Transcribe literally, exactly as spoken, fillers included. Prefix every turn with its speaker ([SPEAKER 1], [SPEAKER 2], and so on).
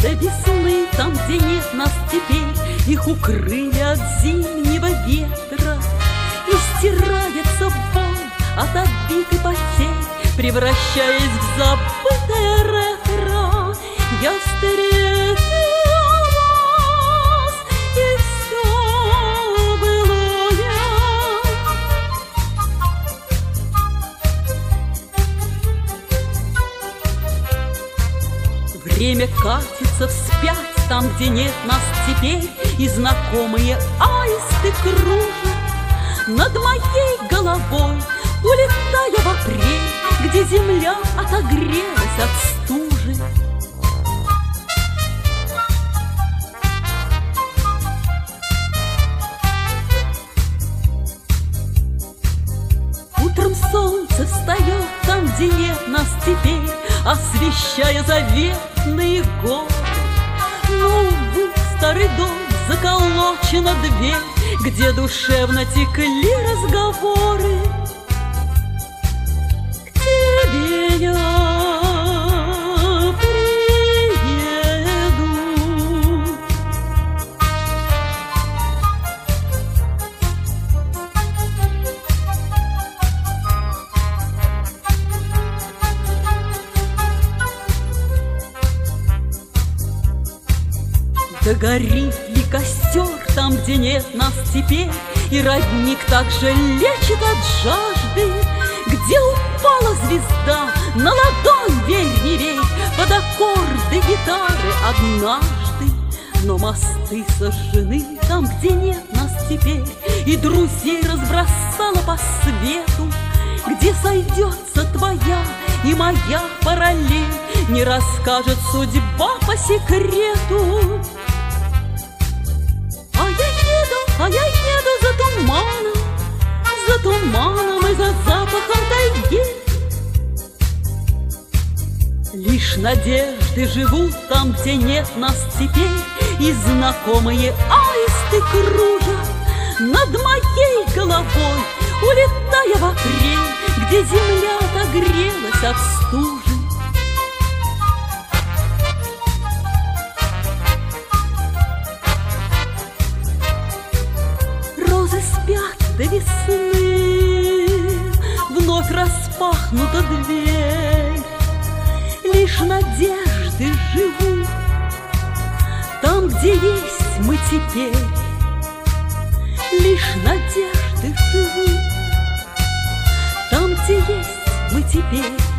[SPEAKER 1] до весны, там, где нет нас теперь, их укрыли от зимнего ветра. И стирается боль от обид и потерь, превращаясь в забытое ретро. Я встретила вас, и все былое. Время катится вспять, там, где нет нас теперь, и знакомые аисты кружат над моей головой, улетая в апрель, где земля отогрелась от стужи. Утром солнце встает там, где нет нас теперь, освещая заветные горы. Но, увы, старый дом заколочена дверь, где душевно текли разговоры. К тебе я приеду. Догорит ли костер там, где нет нас теперь, и родник также лечит от жажды? Где упала звезда, на ладонь верь не верь, под аккорды гитары однажды. Но мосты сожжены там, где нет нас теперь, и друзей разбросала по свету. Где сойдется твоя и моя параллель, не расскажет судьба по секрету. А я еду за туманом, за туманом и за запахом тайги. Лишь надежды живут там, где нет нас теперь, и знакомые аисты кружат над моей головой, улетая в апрель, где земля отогрелась от стужи. Спят до весны, вновь распахнута дверь. Лишь надежды живут там, где есть мы теперь. Лишь надежды живут там, где есть мы теперь.